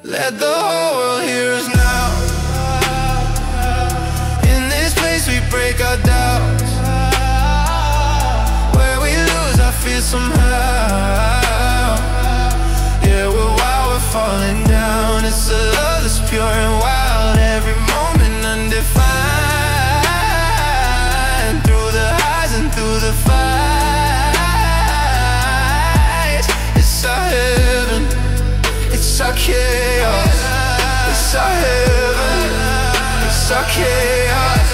Let the whole world hear us now. In this place we break our doubts, where we lose our fear somehow. Yeah, we're wild, we're falling down. It's a love that's pure and wild, every moment undefined. Through the highs and through the fights, it's our heaven, it's our chaos, it's our heaven, it's our chaos.